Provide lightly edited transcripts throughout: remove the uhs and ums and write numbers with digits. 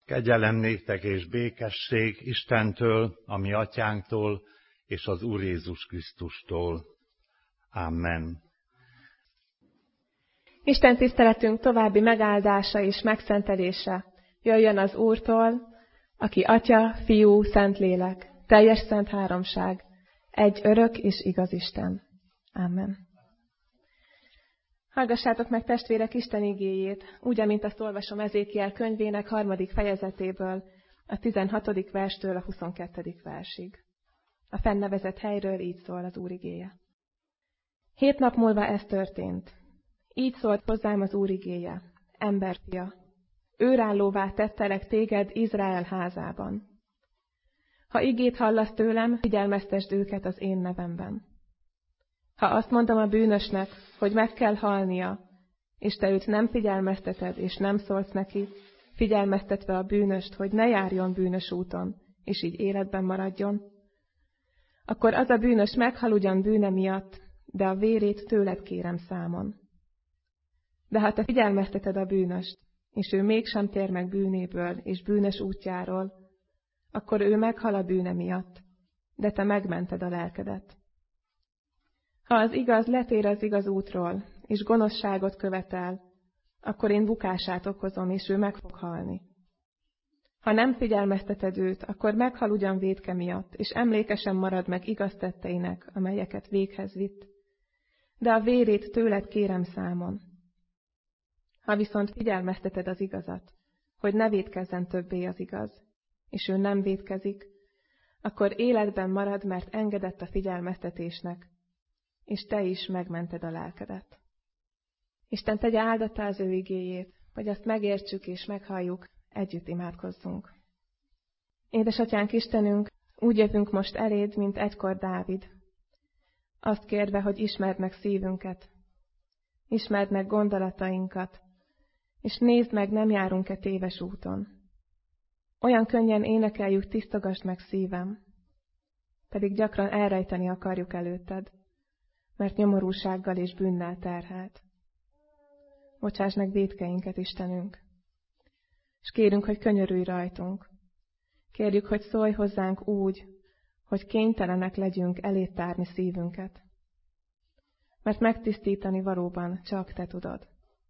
Kegyelem néktek és békesség Istentől, a mi atyánktól, és az Úr Jézus Krisztustól. Amen. Isten tiszteletünk további megáldása és megszentelése jöjjön az Úrtól, aki Atya, Fiú, Szentlélek, teljes szent háromság, egy örök és igaz Isten. Amen. Hallgassátok meg, testvérek, Isten igéjét, úgy, amint azt olvasom Ezékiel könyvének 3. fejezetéből, a 16. verstől a 22. versig. A fennevezett helyről így szól az Úr igéje. 7 nap múlva ez történt. Így szólt hozzám az Úr igéje, emberfia, őrállóvá tettelek téged Izrael házában. Ha igét hallasz tőlem, figyelmeztesd őket az én nevemben. Ha azt mondom a bűnösnek, hogy meg kell halnia, és te őt nem figyelmezteted, és nem szólsz neki, figyelmeztetve a bűnöst, hogy ne járjon bűnös úton, és így életben maradjon, akkor az a bűnös meghal ugyan bűne miatt, de a vérét tőled kérem számon. De ha te figyelmezteted a bűnöst, és ő mégsem tér meg bűnéből és bűnös útjáról, akkor ő meghal a bűne miatt, de te megmented a lelkedet. Ha az igaz letér az igaz útról, és gonoszságot követel, akkor én bukását okozom, és ő meg fog halni. Ha nem figyelmezteted őt, akkor meghal ugyan vétke miatt, és emlékesen marad meg igaz tetteinek, amelyeket véghez vitt. De a vérét tőled kérem számon. Ha viszont figyelmezteted az igazat, hogy ne vétkezzen többé az igaz, és ő nem vétkezik, akkor életben marad, mert engedett a figyelmeztetésnek, és te is megmented a lelkedet. Isten tegye áldattá az ő igéjét, hogy azt megértsük és meghalljuk, együtt imádkozzunk. Édesatyánk Istenünk, úgy jövünk most eléd, mint egykor Dávid. Azt kérve, hogy ismerd meg szívünket, ismerd meg gondolatainkat, és nézd meg, nem járunk-e téves úton. Olyan könnyen énekeljük, tisztogasd meg szívem, pedig gyakran elrejteni akarjuk előtted, mert nyomorúsággal és bűnnel terhelt. Bocsáss meg vétkeinket, Istenünk, és kérünk, hogy könyörülj rajtunk. Kérjük, hogy szólj hozzánk úgy, hogy kénytelenek legyünk eléd tárni szívünket, mert megtisztítani valóban csak te tudod.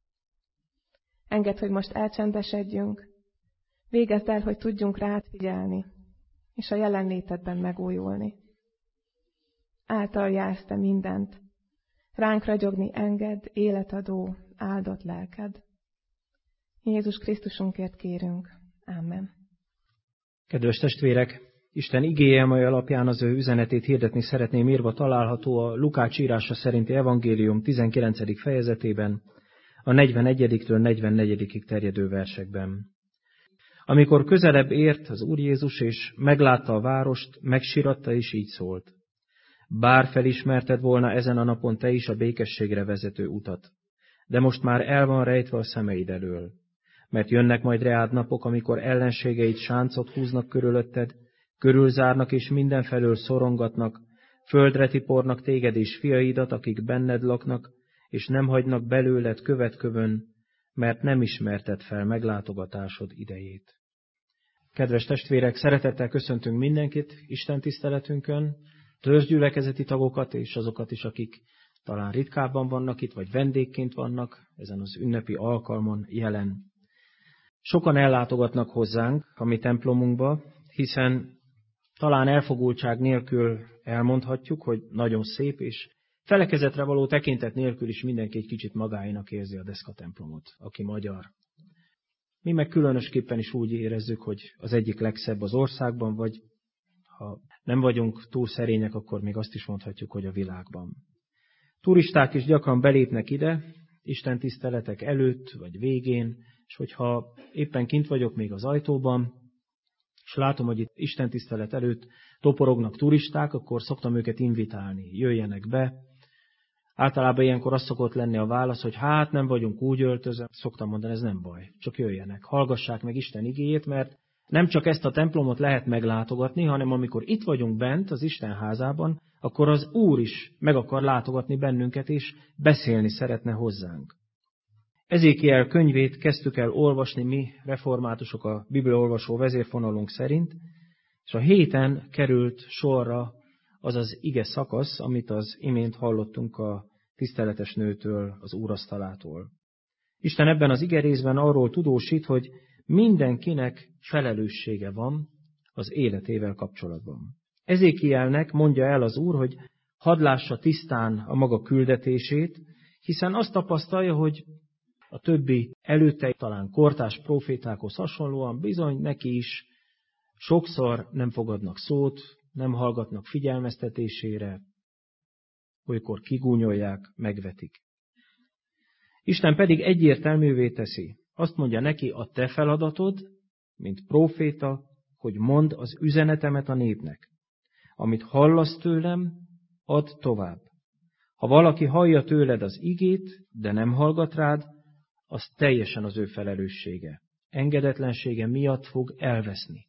Engedd, hogy most elcsendesedjünk, végezd el, hogy tudjunk rád figyelni, és a jelenlétedben megújulni. Által jársz te mindent, ránk ragyogni engedd, életadó, áldott lelked. Jézus Krisztusunkért kérünk. Amen. Kedves testvérek, Isten igéje, mely alapján az ő üzenetét hirdetni szeretném, írva található a Lukács írása szerinti evangélium 19. fejezetében, a 41-től 44-ig terjedő versekben. Amikor közelebb ért az Úr Jézus, és meglátta a várost, megsiratta, és így szólt. Bár felismerted volna ezen a napon te is a békességre vezető utat, de most már el van rejtve a szemeid elől, mert jönnek majd reád napok, amikor ellenségeid sáncot húznak körülötted, körülzárnak és mindenfelől szorongatnak, földre tipornak téged és fiaidat, akik benned laknak, és nem hagynak belőled követkövön, mert nem ismerted fel meglátogatásod idejét. Kedves testvérek, szeretettel köszöntünk mindenkit Isten tiszteletünkön, törzsgyülekezeti tagokat és azokat is, akik talán ritkábban vannak itt, vagy vendégként vannak ezen az ünnepi alkalmon jelen. Sokan ellátogatnak hozzánk a mi templomunkba, hiszen talán elfogultság nélkül elmondhatjuk, hogy nagyon szép, és felekezetre való tekintet nélkül is mindenki egy kicsit magáénak érzi a Deszka templomot, aki magyar. Mi meg különösképpen is úgy érezzük, hogy az egyik legszebb az országban, vagy ha nem vagyunk túl szerények, akkor még azt is mondhatjuk, hogy a világban. Turisták is gyakran belépnek ide, istentiszteletek előtt vagy végén, és hogyha éppen kint vagyok még az ajtóban, és látom, hogy itt istentisztelet előtt toporognak turisták, akkor szoktam őket invitálni, jöjjenek be. Általában ilyenkor az szokott lenni a válasz, hogy hát nem vagyunk úgy öltözve, szoktam mondani, ez nem baj, csak jöjjenek, hallgassák meg Isten igéjét, mert nem csak ezt a templomot lehet meglátogatni, hanem amikor itt vagyunk bent az Isten házában, akkor az Úr is meg akar látogatni bennünket, és beszélni szeretne hozzánk. Ezékiel könyvét kezdtük el olvasni mi, reformátusok, a bibliaolvasó vezérfonalunk szerint, és a héten került sorra az az ige szakasz, amit az imént hallottunk a tiszteletes nőtől, az úrasztalától. Isten ebben az ige részben arról tudósít, hogy mindenkinek felelőssége van az életével kapcsolatban. Ezékielnek mondja el az Úr, hogy hadd lássa tisztán a maga küldetését, hiszen azt tapasztalja, hogy a többi előtte, talán kortárs prófétákhoz hasonlóan bizony neki is sokszor nem fogadnak szót, nem hallgatnak figyelmeztetésére, olykor kigúnyolják, megvetik. Isten pedig egyértelművé teszi. Azt mondja neki, a te feladatod, mint próféta, hogy mondd az üzenetemet a népnek. Amit hallasz tőlem, add tovább. Ha valaki hallja tőled az igét, de nem hallgat rád, az teljesen az ő felelőssége. Engedetlensége miatt fog elveszni.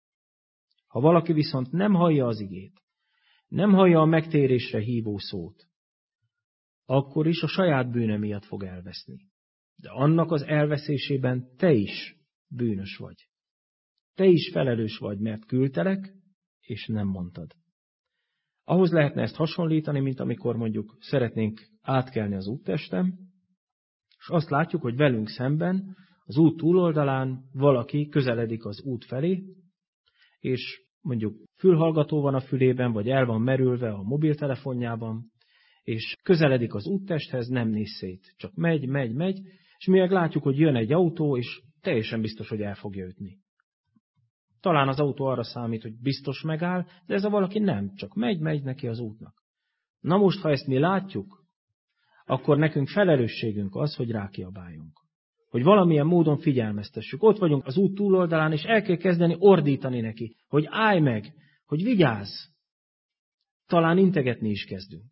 Ha valaki viszont nem hallja az igét, nem hallja a megtérésre hívó szót, akkor is a saját bűne miatt fog elveszni. De annak az elveszésében te is bűnös vagy. Te is felelős vagy, mert küldtelek, és nem mondtad. Ahhoz lehetne ezt hasonlítani, mint amikor mondjuk szeretnénk átkelni az úttesten, és azt látjuk, hogy velünk szemben, az út túloldalán valaki közeledik az út felé, és mondjuk fülhallgató van a fülében, vagy el van merülve a mobiltelefonjában, és közeledik az úttesthez, nem néz szét, csak megy, és mi meg látjuk, hogy jön egy autó, és teljesen biztos, hogy el fogja ütni. Talán az autó arra számít, hogy biztos megáll, de ez a valaki nem, csak megy neki az útnak. Na most, ha ezt mi látjuk, akkor nekünk felelősségünk az, hogy rákiabáljunk. Hogy valamilyen módon figyelmeztessük. Ott vagyunk az út túloldalán, és el kell kezdeni ordítani neki, hogy állj meg, hogy vigyázz. Talán integetni is kezdünk.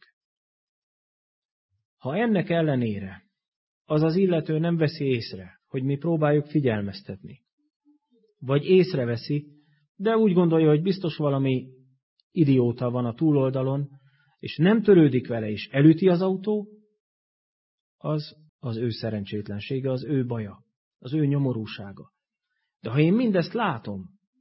Ha ennek ellenére az az illető nem veszi észre, hogy mi próbáljuk figyelmeztetni, vagy észreveszi, de úgy gondolja, hogy biztos valami idióta van a túloldalon, és nem törődik vele, és elüti az autó, az ő szerencsétlensége, az ő baja, az ő nyomorúsága. De ha én mindezt látom,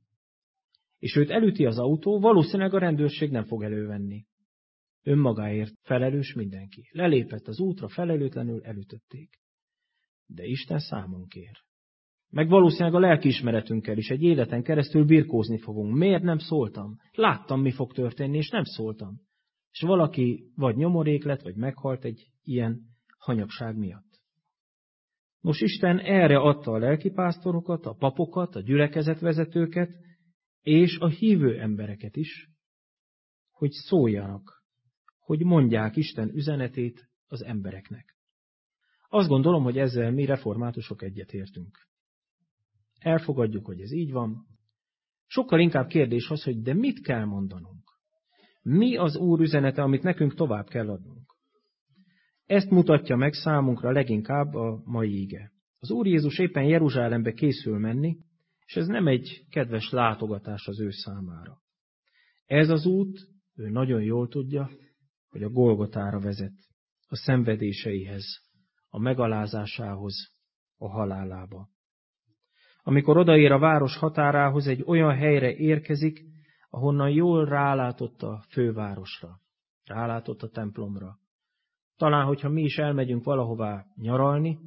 és őt elüti az autó, valószínűleg a rendőrség nem fog elővenni. Önmagáért felelős mindenki. Lelépett az útra, felelőtlenül elütötték. De Isten számon kér. Meg valószínűleg a lelkiismeretünkkel is egy életen keresztül birkózni fogunk. Miért nem szóltam? Láttam, mi fog történni, és nem szóltam. És valaki vagy nyomorék lett, vagy meghalt egy ilyen hanyagság miatt. Most Isten erre adta a lelkipásztorokat, a papokat, a gyülekezetvezetőket, és a hívő embereket is, hogy szóljanak, hogy mondják Isten üzenetét az embereknek. Azt gondolom, hogy ezzel mi reformátusok egyetértünk. Elfogadjuk, hogy ez így van. Sokkal inkább kérdés az, hogy de mit kell mondanunk? Mi az Úr üzenete, amit nekünk tovább kell adnunk? Ezt mutatja meg számunkra leginkább a mai ige. Az Úr Jézus éppen Jeruzsálembe készül menni, és ez nem egy kedves látogatás az ő számára. Ez az út, ő nagyon jól tudja, hogy a Golgotára vezet, a szenvedéseihez, a megalázásához, a halálába. Amikor odaér a város határához, egy olyan helyre érkezik, ahonnan jól rálátott a fővárosra, rálátott a templomra. Talán, hogyha mi is elmegyünk valahová nyaralni,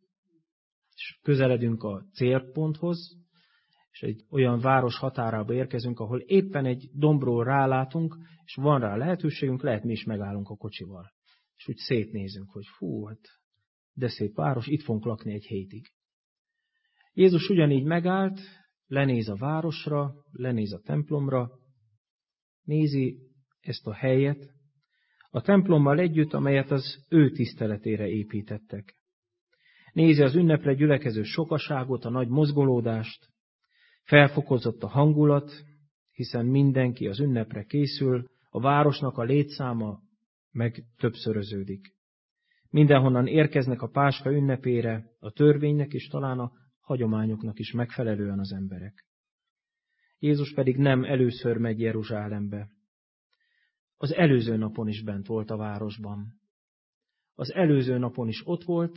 és közeledünk a célponthoz, és egy olyan város határába érkezünk, ahol éppen egy dombról rálátunk, és van rá lehetőségünk, lehet mi is megállunk a kocsival. És úgy szétnézünk, hogy fú, hát de szép város, itt fogunk lakni egy hétig. Jézus ugyanígy megállt, lenéz a városra, lenéz a templomra, nézi ezt a helyet, a templommal együtt, amelyet az ő tiszteletére építettek. Nézi az ünnepre gyülekező sokaságot, a nagy mozgolódást, felfokozott a hangulat, hiszen mindenki az ünnepre készül, a városnak a létszáma meg többszöröződik. Mindenhonnan érkeznek a Páska ünnepére, a törvénynek és talán a hagyományoknak is megfelelően az emberek. Jézus pedig nem először megy Jeruzsálembe. Az előző napon is bent volt a városban. Az előző napon is ott volt,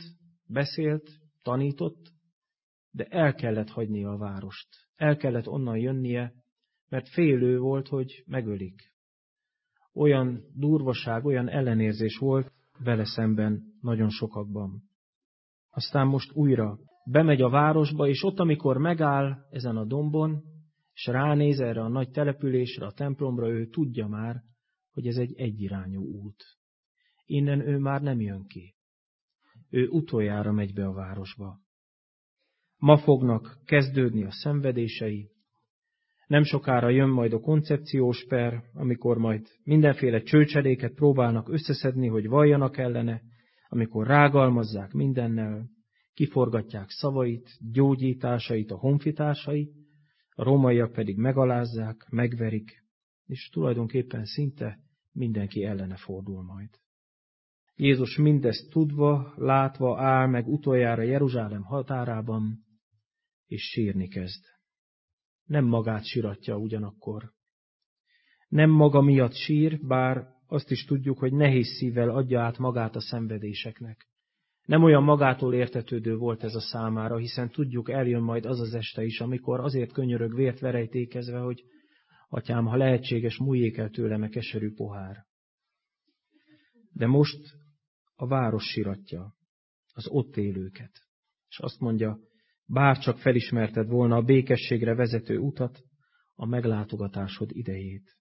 beszélt, tanított, de el kellett hagynia a várost. El kellett onnan jönnie, mert félő volt, hogy megölik. Olyan durvaság, olyan ellenérzés volt vele szemben nagyon sokakban. Aztán most újra bemegy a városba, és ott, amikor megáll ezen a dombon, és ránéz erre a nagy településre, a templomra, ő tudja már, hogy ez egy egyirányú út. Innen ő már nem jön ki. Ő utoljára megy be a városba. Ma fognak kezdődni a szenvedései. Nem sokára jön majd a koncepciós per, amikor majd mindenféle csőcseléket próbálnak összeszedni, hogy valljanak ellene, amikor rágalmazzák mindennel, kiforgatják szavait, gyógyításait a honfitársai, a rómaiak pedig megalázzák, megverik, és tulajdonképpen szinte mindenki ellene fordul majd. Jézus mindezt tudva, látva áll meg utoljára Jeruzsálem határában, és sírni kezd. Nem magát siratja ugyanakkor. Nem maga miatt sír, bár azt is tudjuk, hogy nehéz szívvel adja át magát a szenvedéseknek. Nem olyan magától értetődő volt ez a számára, hiszen tudjuk, eljön majd az az este is, amikor azért könyörög vért verejtékezve, hogy atyám, ha lehetséges, múljék el tőlem a keserű pohár. De most a város siratja, az ott élőket, és azt mondja, bárcsak felismerted volna a békességre vezető utat, a meglátogatásod idejét.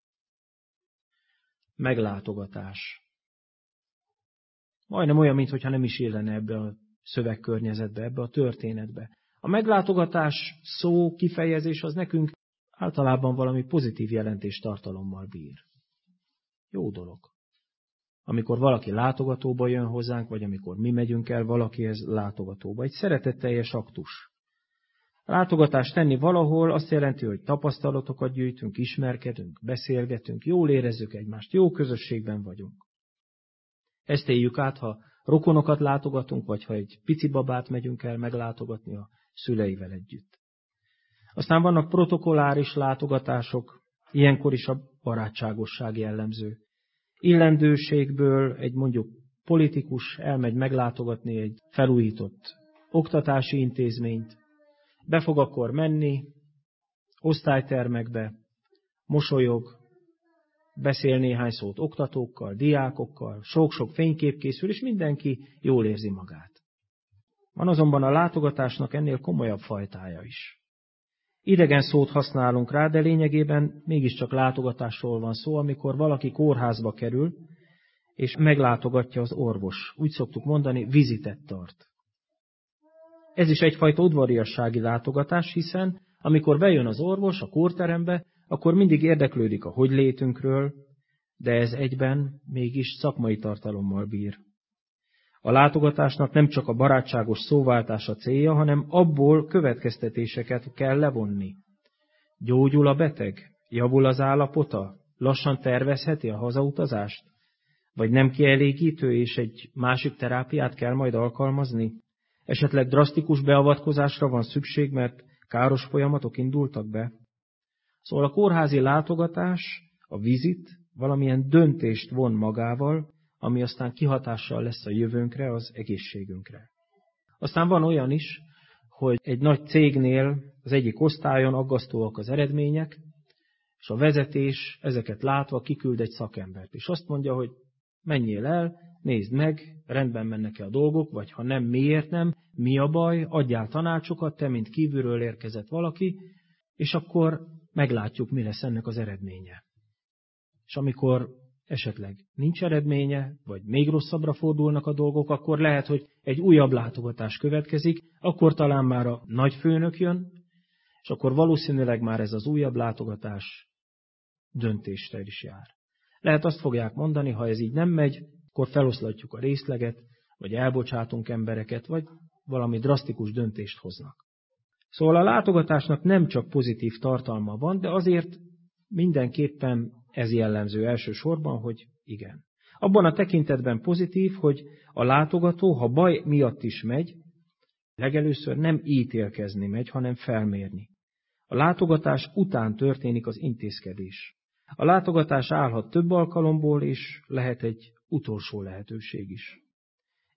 Meglátogatás. Majdnem olyan, mintha nem is illene ebbe a szövegkörnyezetbe, ebbe a történetbe. A meglátogatás szó, kifejezés az nekünk általában valami pozitív jelentéstartalommal bír. Jó dolog. Amikor valaki látogatóba jön hozzánk, vagy amikor mi megyünk el valakihez látogatóba. Egy szeretetteljes aktus. Látogatást tenni valahol azt jelenti, hogy tapasztalatokat gyűjtünk, ismerkedünk, beszélgetünk, jól érezzük egymást, jó közösségben vagyunk. Ezt éljük át, ha rokonokat látogatunk, vagy ha egy pici babát megyünk el meglátogatni a szüleivel együtt. Aztán vannak protokolláris látogatások, ilyenkor is a barátságosság jellemző. Illendőségből egy mondjuk politikus elmegy meglátogatni egy felújított oktatási intézményt, be fog akkor menni, osztálytermekbe, mosolyog, beszél néhány szót oktatókkal, diákokkal, sok-sok fénykép készül, és mindenki jól érzi magát. Van azonban a látogatásnak ennél komolyabb fajtája is. Idegen szót használunk rá, de lényegében mégiscsak látogatásról van szó, amikor valaki kórházba kerül, és meglátogatja az orvos. Úgy szoktuk mondani, vizitet tart. Ez is egyfajta udvariassági látogatás, hiszen amikor bejön az orvos a kórterembe, akkor mindig érdeklődik a hogylétünkről, de ez egyben mégis szakmai tartalommal bír. A látogatásnak nem csak a barátságos szóváltás a célja, hanem abból következtetéseket kell levonni. Gyógyul a beteg? Javul az állapota? Lassan tervezheti a hazautazást? Vagy nem kielégítő, és egy másik terápiát kell majd alkalmazni? Esetleg drasztikus beavatkozásra van szükség, mert káros folyamatok indultak be? Szóval a kórházi látogatás, a vizit valamilyen döntést von magával, ami aztán kihatással lesz a jövőnkre, az egészségünkre. Aztán van olyan is, hogy egy nagy cégnél az egyik osztályon aggasztóak az eredmények, és a vezetés ezeket látva kiküld egy szakembert, és azt mondja, hogy menjél el, nézd meg, rendben mennek-e a dolgok, vagy ha nem, miért nem, mi a baj, adjál tanácsokat, te, mint kívülről érkezett valaki, és akkor meglátjuk, mi lesz ennek az eredménye. És amikor esetleg nincs eredménye, vagy még rosszabbra fordulnak a dolgok, akkor lehet, hogy egy újabb látogatás következik, akkor talán már a nagyfőnök jön, és akkor valószínűleg már ez az újabb látogatás döntésre is jár. Lehet azt fogják mondani, ha ez így nem megy, akkor feloszlatjuk a részleget, vagy elbocsátunk embereket, vagy valami drasztikus döntést hoznak. Szóval a látogatásnak nem csak pozitív tartalma van, de azért mindenképpen ez jellemző elsősorban, hogy igen. Abban a tekintetben pozitív, hogy a látogató, ha baj miatt is megy, legelőször nem ítélkezni megy, hanem felmérni. A látogatás után történik az intézkedés. A látogatás állhat több alkalomból, és lehet egy utolsó lehetőség is.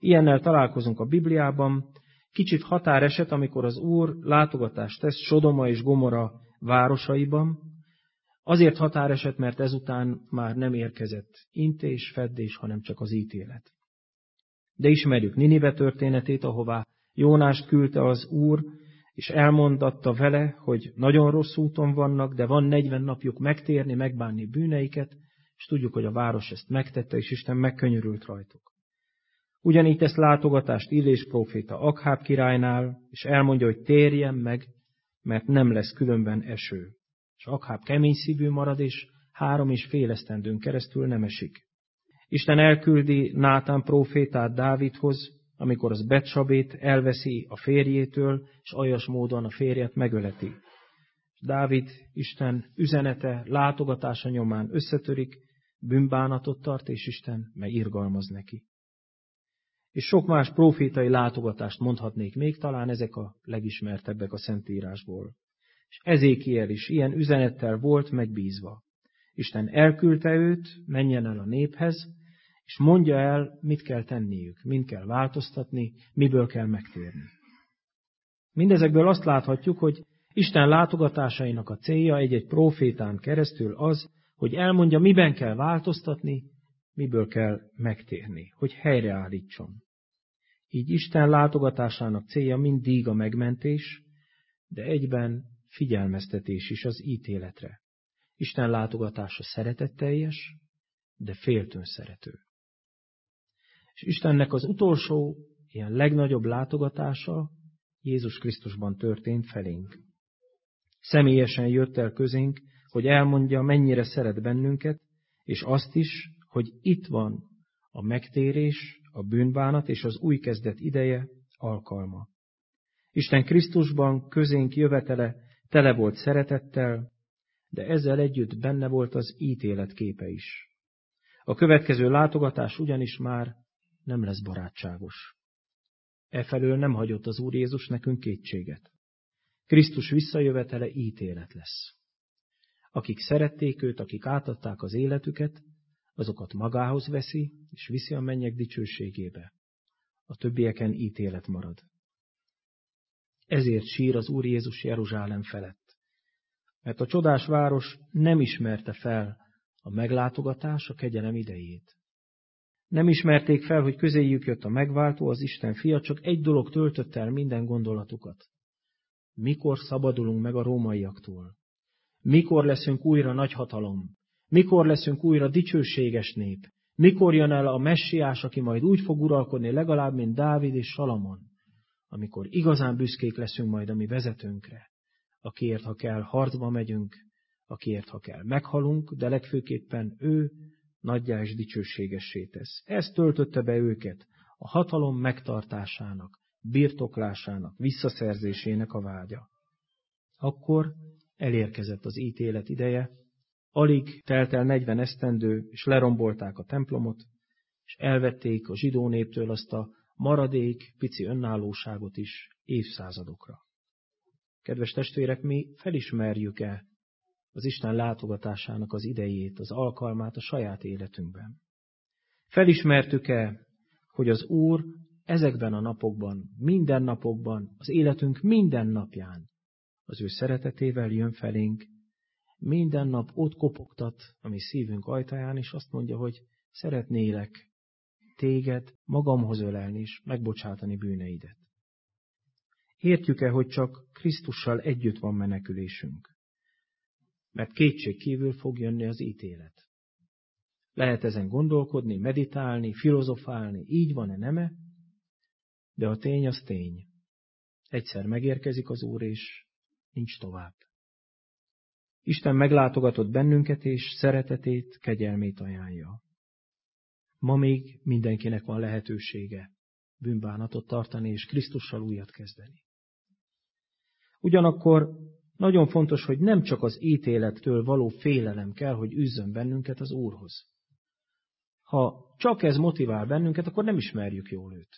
Ilyennel találkozunk a Bibliában. Kicsit határeset, amikor az Úr látogatást tesz Sodoma és Gomora városaiban. Azért határeset, mert ezután már nem érkezett intés, feddés, hanem csak az ítélet. De ismerjük Ninive történetét, ahová Jónást küldte az Úr, és elmondatta vele, hogy nagyon rossz úton vannak, de van 40 napjuk megtérni, megbánni bűneiket, és tudjuk, hogy a város ezt megtette, és Isten megkönyörült rajtuk. Ugyanígy tesz látogatást Illés próféta Akháb királynál, és elmondja, hogy térjen meg, mert nem lesz különben eső. És Akháb kemény szívű marad, és 3,5 esztendőn keresztül nem esik. Isten elküldi Nátán prófétát Dávidhoz, amikor az Betsabét elveszi a férjétől, és aljas módon a férjet megöleti. Dávid Isten üzenete, látogatása nyomán összetörik, bűnbánatot tart, és Isten megirgalmaz neki. És sok más prófétai látogatást mondhatnék még, talán ezek a legismertebbek a Szentírásból. És Ezékiel is ilyen üzenettel volt megbízva. Isten elküldte őt, menjen el a néphez, és mondja el, mit kell tenniük, mind kell változtatni, miből kell megtérni. Mindezekből azt láthatjuk, hogy Isten látogatásainak a célja egy-egy prófétán keresztül az, hogy elmondja, miben kell változtatni, miből kell megtérni, hogy helyreállítson. Így Isten látogatásának célja mindig a megmentés, de egyben figyelmeztetés is az ítéletre. Isten látogatása szeretetteljes, de féltőn szerető. És Istennek az utolsó, ilyen legnagyobb látogatása Jézus Krisztusban történt felénk. Személyesen jött el közénk, hogy elmondja, mennyire szeret bennünket, és azt is, hogy itt van a megtérés, a bűnbánat és az új kezdet ideje, alkalma. Isten Krisztusban közénk jövetele tele volt szeretettel, de ezzel együtt benne volt az ítélet képe is. A következő látogatás ugyanis már nem lesz barátságos. Efelől nem hagyott az Úr Jézus nekünk kétséget. Krisztus visszajövetele ítélet lesz. Akik szerették őt, akik átadták az életüket, azokat magához veszi, és viszi a mennyek dicsőségébe. A többieken ítélet marad. Ezért sír az Úr Jézus Jeruzsálem felett. Mert a csodás város nem ismerte fel a meglátogatás, a kegyelem idejét. Nem ismerték fel, hogy közéjük jött a megváltó, az Isten fia, csak egy dolog töltötte el minden gondolatukat. Mikor szabadulunk meg a rómaiaktól? Mikor leszünk újra nagyhatalom? Mikor leszünk újra dicsőséges nép? Mikor jön el a messiás, aki majd úgy fog uralkodni legalább, mint Dávid és Salamon? Amikor igazán büszkék leszünk majd a mi vezetőnkre, akiért, ha kell, harcba megyünk, akiért, ha kell, meghalunk, de legfőképpen ő nagyjá és dicsőségessé tesz. Ez töltötte be őket a hatalom megtartásának, birtoklásának, visszaszerzésének a vágya. Akkor elérkezett az ítélet ideje, alig telt el 40 esztendő, és lerombolták a templomot, és elvették a zsidó néptől azt a maradék, pici önállóságot is évszázadokra. Kedves testvérek, mi felismerjük-e az Isten látogatásának az idejét, az alkalmát a saját életünkben? Felismertük-e, hogy az Úr ezekben a napokban, minden napokban, az életünk minden napján az ő szeretetével jön felénk, minden nap ott kopogtat a mi szívünk ajtaján, és azt mondja, hogy szeretnélek téged magamhoz ölelni és megbocsátani bűneidet. Értjük-e, hogy csak Krisztussal együtt van menekülésünk? Mert kétség kívül fog jönni az ítélet. Lehet ezen gondolkodni, meditálni, filozofálni, így van-e, nem-e? De a tény az tény. Egyszer megérkezik az Úr, és nincs tovább. Isten meglátogatott bennünket, és szeretetét, kegyelmét ajánlja. Ma még mindenkinek van lehetősége bűnbánatot tartani, és Krisztussal újat kezdeni. Ugyanakkor nagyon fontos, hogy nem csak az ítélettől való félelem kell, hogy üzzön bennünket az Úrhoz. Ha csak ez motivál bennünket, akkor nem ismerjük jól őt.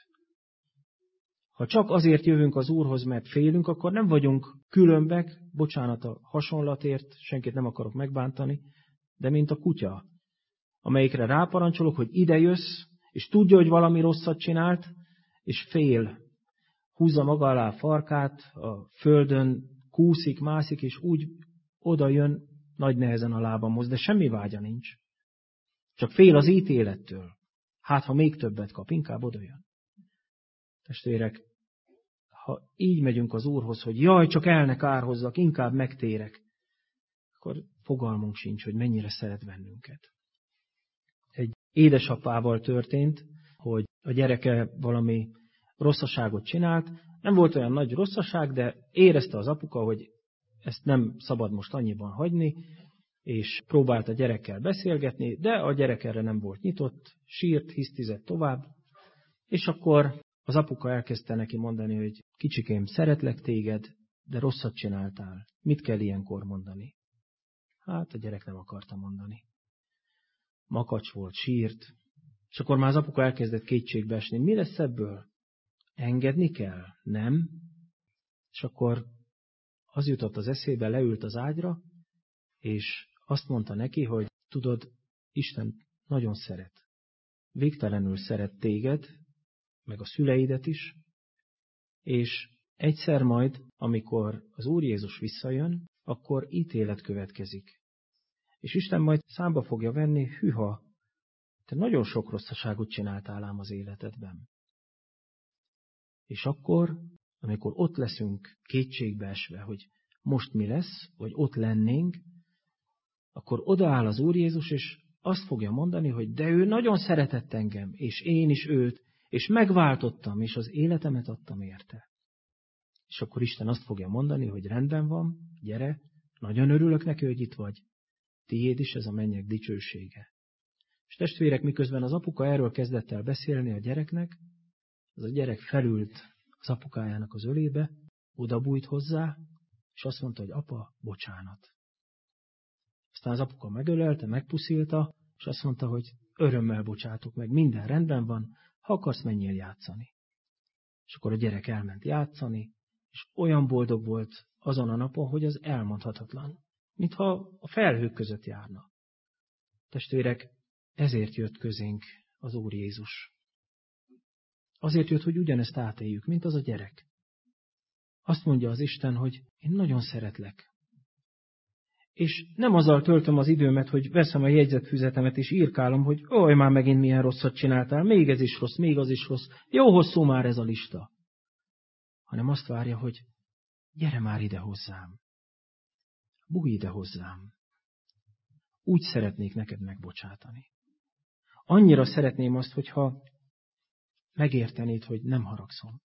Ha csak azért jövünk az Úrhoz, mert félünk, akkor nem vagyunk különbek, bocsánat a hasonlatért, senkit nem akarok megbántani, de mint a kutya, amelyikre ráparancsolok, hogy ide jössz, és tudja, hogy valami rosszat csinált, és fél. Húzza maga alá a farkát, a földön kúszik, mászik, és úgy oda jön, nagy nehezen a lábamhoz, de semmi vágya nincs. Csak fél az ítélettől. Hát, ha még többet kap, inkább oda jön. Testvérek, ha így megyünk az Úrhoz, hogy jaj, csak el ne kárhozzak, inkább megtérek, akkor fogalmunk sincs, hogy mennyire szeret bennünket. Egy édesapával történt, hogy a gyereke valami rosszaságot csinált. Nem volt olyan nagy rosszaság, de érezte az apuka, hogy ezt nem szabad most annyiban hagyni, és próbált a gyerekkel beszélgetni, de a gyerek erre nem volt nyitott, sírt, hisztizett tovább, és akkor az apuka elkezdte neki mondani, hogy kicsikém, szeretlek téged, de rosszat csináltál. Mit kell ilyenkor mondani? Hát a gyerek nem akarta mondani. Makacs volt, sírt, és akkor már az apuka elkezdett kétségbe esni. Mi lesz ebből? Engedni kell? Nem? És akkor az jutott az eszébe, leült az ágyra, és azt mondta neki, hogy tudod, Isten nagyon szeret. Végtelenül szeret téged, meg a szüleidet is, és egyszer majd, amikor az Úr Jézus visszajön, akkor ítélet következik. És Isten majd számba fogja venni, hűha, te nagyon sok rosszaságot csináltál ám az életedben. És akkor, amikor ott leszünk kétségbe esve, hogy most mi lesz, vagy ott lennénk, akkor odaáll az Úr Jézus, és azt fogja mondani, hogy de ő nagyon szeretett engem, és én is őt, és megváltottam, és az életemet adtam érte. És akkor Isten azt fogja mondani, hogy rendben van, gyere, nagyon örülök neki, hogy itt vagy. Tiéd is ez a mennyek dicsősége. És testvérek, miközben az apuka erről kezdett el beszélni a gyereknek, az a gyerek felült az apukájának az ölébe, odabújt hozzá, és azt mondta, hogy apa, bocsánat. Aztán az apuka megölelte, megpuszilta, és azt mondta, hogy örömmel bocsátok meg, minden rendben van, ha akarsz, menjél játszani. És akkor a gyerek elment játszani, és olyan boldog volt azon a napon, hogy az elmondhatatlan, mintha a felhők között járna. Testvérek, ezért jött közénk az Úr Jézus. Azért jött, hogy ugyanezt átéljük, mint az a gyerek. Azt mondja az Isten, hogy én nagyon szeretlek. És nem azzal töltöm az időmet, hogy veszem a jegyzetfüzetemet, és írkálom, hogy oly, már megint milyen rosszat csináltál, még ez is rossz, még az is rossz, jó hosszú már ez a lista. Hanem azt várja, hogy gyere már ide hozzám. Bújj ide hozzám. Úgy szeretnék neked megbocsátani. Annyira szeretném azt, hogyha megértenéd, hogy nem haragszom.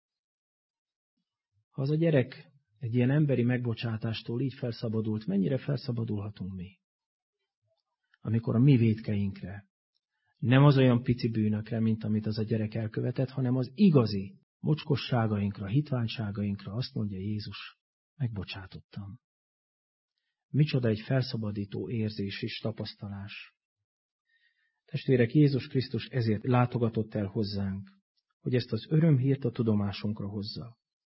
Ha az a gyerek egy ilyen emberi megbocsátástól így felszabadult, mennyire felszabadulhatunk mi? Amikor a mi vétkeinkre, nem az olyan pici bűnökre, mint amit az a gyerek elkövetett, hanem az igazi mocskosságainkra, hitványságainkra azt mondja Jézus, megbocsátottam. Micsoda egy felszabadító érzés és tapasztalás. Testvérek, Jézus Krisztus ezért látogatott el hozzánk, hogy ezt az örömhírt a tudomásunkra hozza.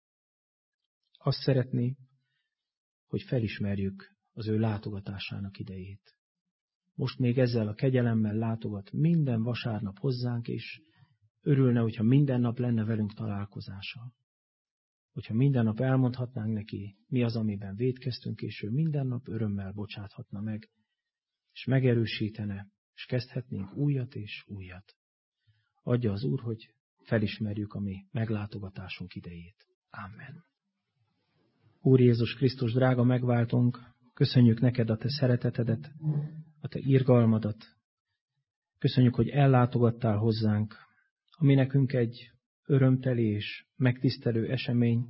Azt szeretné, hogy felismerjük az ő látogatásának idejét. Most még ezzel a kegyelemmel látogat minden vasárnap hozzánk, és örülne, hogyha minden nap lenne velünk találkozása. Hogyha minden nap elmondhatnánk neki, mi az, amiben vétkeztünk, és ő minden nap örömmel bocsáthatna meg, és megerősítene, és kezdhetnénk újat és újat. Adja az Úr, hogy felismerjük a mi meglátogatásunk idejét. Amen. Úr Jézus Krisztus, drága megváltónk, köszönjük neked a te szeretetedet, a te irgalmadat. Köszönjük, hogy ellátogattál hozzánk, ami nekünk egy örömteli és megtisztelő esemény,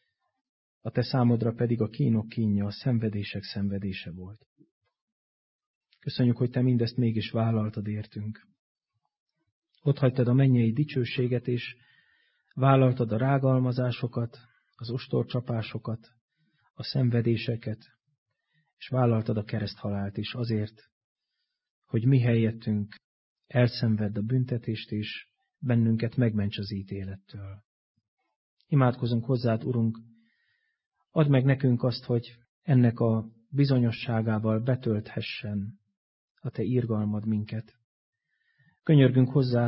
a te számodra pedig a kínok kínja, a szenvedések szenvedése volt. Köszönjük, hogy te mindezt mégis vállaltad értünk. Ott hagytad a mennyei dicsőséget, és vállaltad a rágalmazásokat, az ostorcsapásokat, a szenvedéseket, és vállaltad a kereszthalált is azért, hogy mi helyettünk elszenvedd a büntetést, és bennünket megments az ítélettől. Imádkozunk hozzád, Urunk, add meg nekünk azt, hogy ennek a bizonyosságával betölthessen a te irgalmad minket. Könyörgünk hozzád,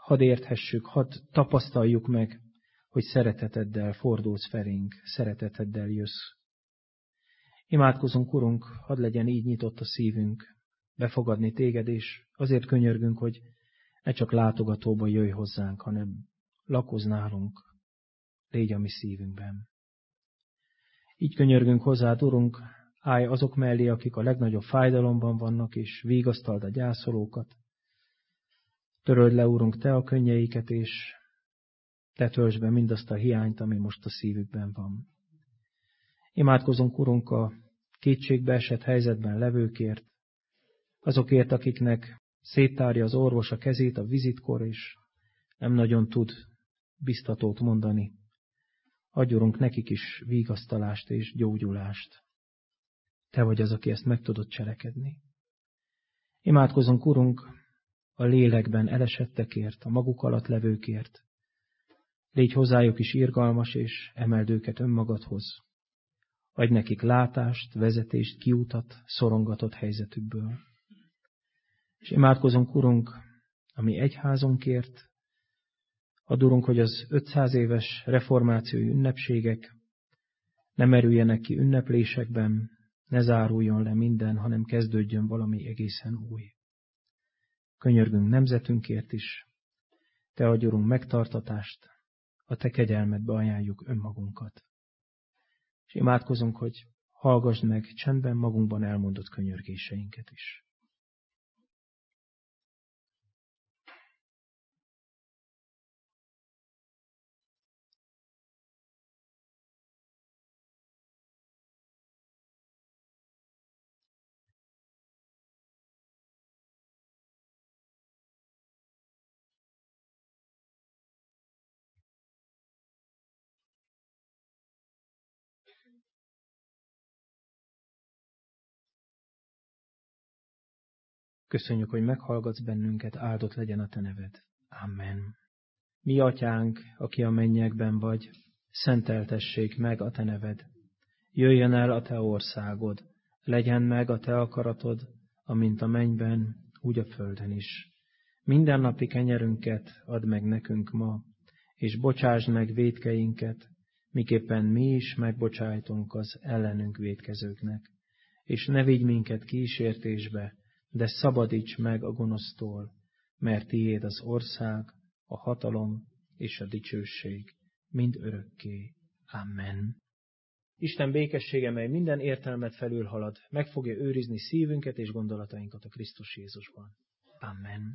hadd érthessük, hadd tapasztaljuk meg, hogy szereteteddel fordulsz felénk, szereteteddel jössz. Imádkozunk, Urunk, hadd legyen így nyitott a szívünk, befogadni téged, és azért könyörgünk, hogy ne csak látogatóba jöjj hozzánk, hanem lakozz nálunk, légy a mi szívünkben. Így könyörgünk hozzád, Urunk, állj azok mellé, akik a legnagyobb fájdalomban vannak, és vigasztald a gyászolókat. Töröld le, Urunk, te a könnyeiket, és te töltsd be mindazt a hiányt, ami most a szívükben van. Imádkozunk, Urunk, a kétségbe esett helyzetben levőkért, azokért, akiknek széttárja az orvos a kezét a vizitkor, és nem nagyon tud biztatót mondani. Adj, Urunk, nekik is vigasztalást és gyógyulást. Te vagy az, aki ezt meg tudod cselekedni. Imádkozunk, Urunk, a lélekben elesettekért, a maguk alatt levőkért. Légy hozzájuk is irgalmas, és emeld őket önmagadhoz. Adj nekik látást, vezetést, kiutat, szorongatott helyzetükből. És imádkozunk, Urunk, a mi egyházunkért, add, Urunk, hogy az 500 éves reformációi ünnepségek ne merüljenek ki ünneplésekben, ne záruljon le minden, hanem kezdődjön valami egészen új. Könyörgünk nemzetünkért is, te adj, Urunk, megtartatást, a te kegyelmedbe ajánljuk önmagunkat. És imádkozunk, hogy hallgassd meg csendben magunkban elmondott könyörgéseinket is. Köszönjük, hogy meghallgatsz bennünket, áldott legyen a te neved. Amen. Mi atyánk, aki a mennyekben vagy, szenteltessék meg a te neved. Jöjjön el a te országod, legyen meg a te akaratod, amint a mennyben, úgy a földön is. Mindennapi kenyerünket add meg nekünk ma, és bocsásd meg vétkeinket, miképpen mi is megbocsájtunk az ellenünk vétkezőknek. És ne vigy minket kísértésbe, de szabadíts meg a gonosztól, mert tiéd az ország, a hatalom és a dicsőség, mind örökké. Amen. Isten békessége, mely minden értelmet felülhalad, meg fogja őrizni szívünket és gondolatainkat a Krisztus Jézusban. Amen.